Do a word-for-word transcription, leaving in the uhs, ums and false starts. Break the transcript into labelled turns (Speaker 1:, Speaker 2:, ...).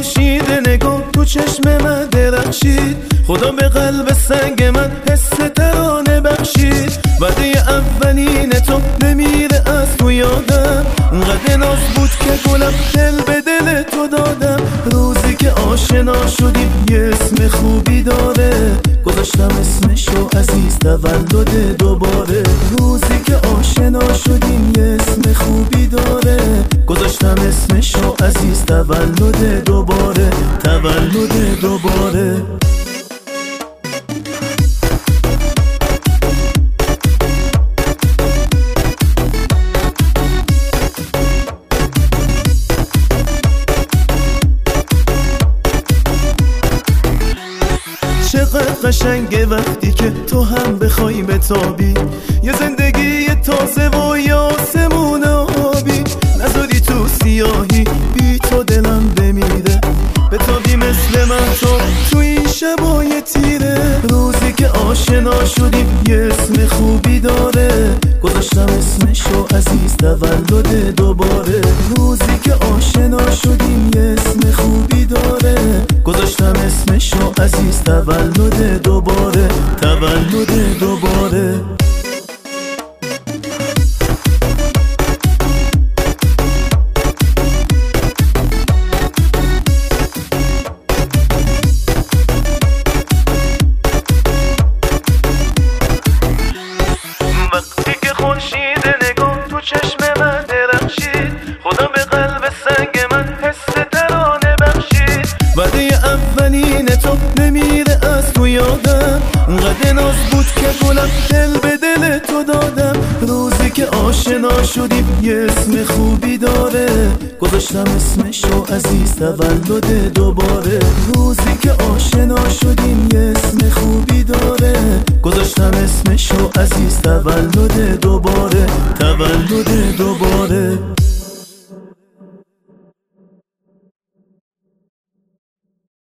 Speaker 1: خورشید نگاه تو چشم من درخشید، خدا به قلب سنگ من حس ترانه بخشید. وعده اولین تو نمیره از تو یادم، انقدر ناز بود که گلم دل به دل تو دادم. روزی که آشنا شدیم یه اسم خوبی داره، گذاشتم اسمشو عزیز تولد دوباره. روزی که آشنا شدیم یه اسم خوبی داره، گذاشتم اسمشو عزیز تولد دوباره، تولد دوباره. چقدر قشنگه وقتی که تو هم بخوای بتابی، یه زندگی تازه و یه آسمون آبی. نذاری تو سیاهی بی تو دلم بمیره، بتابی مثل من تو تو این شبای تیره. روزی که آشنا شدیم یه اسم خوبی داره، گذاشتم اسمشو عزیز تولد دوباره. روزی که آشنا شدیم یه اسم خوبی داره، گذاشتم اسمشو عزیز تولد دوباره، تولد دوباره. وقتی که خورشید نگاه تو چشم من درخشید، خدا به قلب سنگ من حس ترانه بخشید. وعده اولین تو نمیره از تو یادم، انقدر ناز بود که گلم دل به دل تو دادم. روزی که آشنا شدیم یه اسم خوبی داره، گذاشتم اسمشو عزیز تولد دوباره. روزی که آشنا شدیم یه